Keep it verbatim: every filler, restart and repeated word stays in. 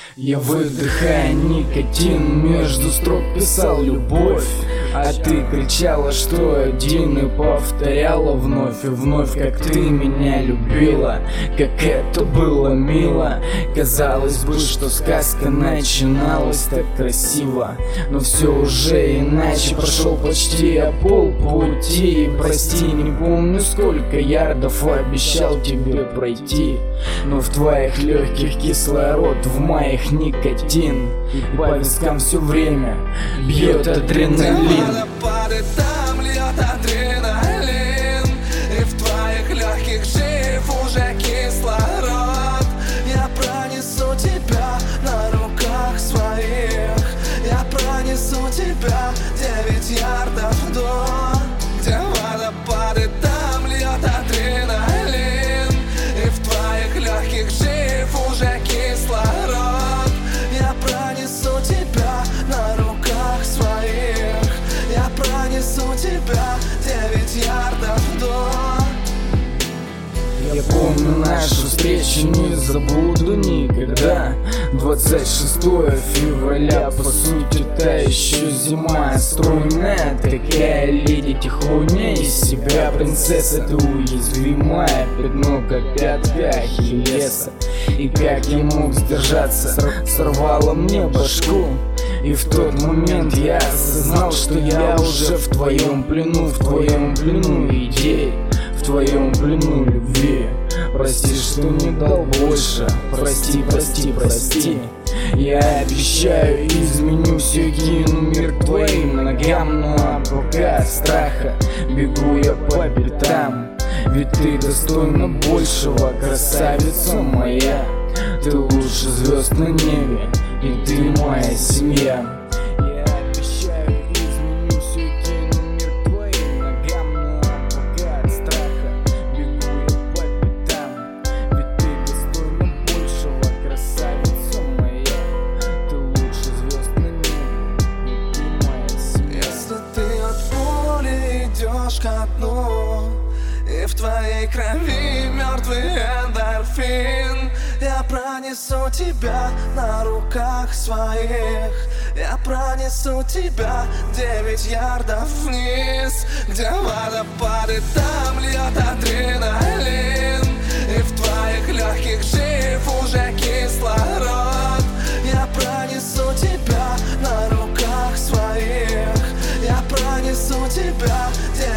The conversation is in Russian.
Я, выдыхая никотин, между строк писал любовь. А ты кричала, что один, и повторяла вновь и вновь, как ты меня любила, как это было мило. Казалось бы, что сказка начиналась так красиво, но все уже иначе. Прошел почти я полпути, и прости, не помню, сколько ярдов обещал тебе пройти. Но в твоих легких кислород, в моих никотин, и по вискам все время бьет адреналин. Водопады, там льет адреналин, и в твоих легких жив уже кислород. Я пронесу тебя на руках своих, я пронесу тебя девять ярдов до. Где водопады, там льет адреналин, и в твоих легких жив уже кислород. Я пронесу тебя на руках своих, я пронесу тебя девять ярдов до. Я помню нашу встречу, не забуду никогда. Двадцать шестое февраля, по сути, та еще зима. Стройная такая леди, тихоня из себя принцесса. Ты уязвимая, пятно как пятка Ахиллеса. И как я мог сдержаться, сорвала мне башку. И в тот момент я осознал, что я уже в твоем плену, в твоем плену идей, в твоем плену любви. Прости, что не дал больше, прости, прости, прости. Я обещаю, изменю все, кину мир к твоим ногам. Но пока от страха бегу я по пятам, ведь ты достойна большего, красавица моя. Ты лучше звезд на небе, и ты моя семья. Я обещаю, изменю все, кину мир к твоим ногам. Но пока от страха бегу я по пятам, ведь ты достойна большего, красавица моя. Ты лучше звезд на небе, и ты моя семья. Если ты от пули идешь ко дну, и в твоей крови мертвый эндорфин, я пронесу тебя на руках своих, я пронесу тебя девять ярдов вниз. Где водопады, там льет адреналин, и в твоих легких жив уже кислород. Я пронесу тебя на руках своих, я пронесу тебя девять